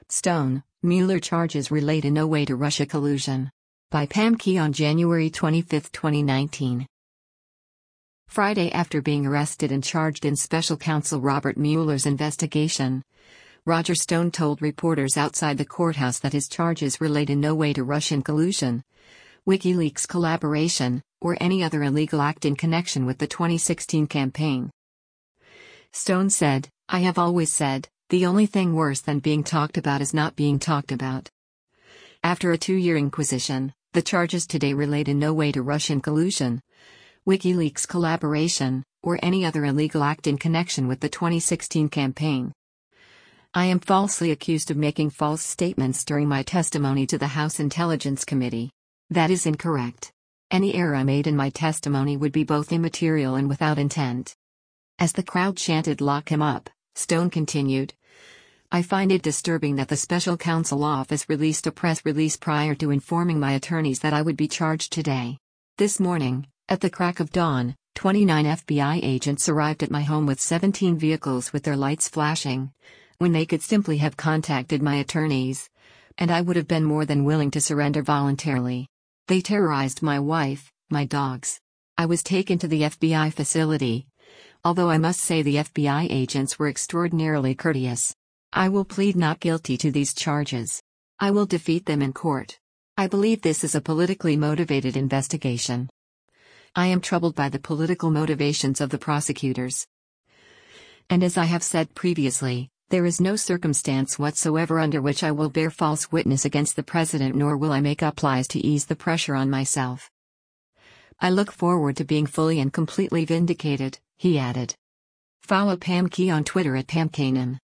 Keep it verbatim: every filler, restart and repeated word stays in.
Stone, Mueller charges relate in no way to Russia collusion. By Pam Key on January twenty-fifth, twenty nineteen. Friday, after being arrested and charged in special counsel Robert Mueller's investigation, Roger Stone told reporters outside the courthouse that his charges relate in no way to Russian collusion, WikiLeaks collaboration, or any other illegal act in connection with the twenty sixteen campaign. Stone said, "I have always said, the only thing worse than being talked about is not being talked about." After a two-year inquisition, the charges today relate in no way to Russian collusion, WikiLeaks collaboration, or any other illegal act in connection with the twenty sixteen campaign. I am falsely accused of making false statements during my testimony to the House Intelligence Committee. That is incorrect. Any error I made in my testimony would be both immaterial and without intent. As the crowd chanted "Lock him up," Stone continued, "I find it disturbing that the special counsel office released a press release prior to informing my attorneys that I would be charged today. This morning, at the crack of dawn, twenty-nine F B I agents arrived at my home with seventeen vehicles with their lights flashing, when they could simply have contacted my attorneys, and I would have been more than willing to surrender voluntarily. They terrorized my wife, my dogs. I was taken to the F B I facility, although I must say the F B I agents were extraordinarily courteous. I will plead not guilty to these charges. I will defeat them in court. I believe this is a politically motivated investigation. I am troubled by the political motivations of the prosecutors. And as I have said previously, there is no circumstance whatsoever under which I will bear false witness against the president, nor will I make up lies to ease the pressure on myself. I look forward to being fully and completely vindicated," he added. Follow Pam Key on Twitter at Pam Kanan.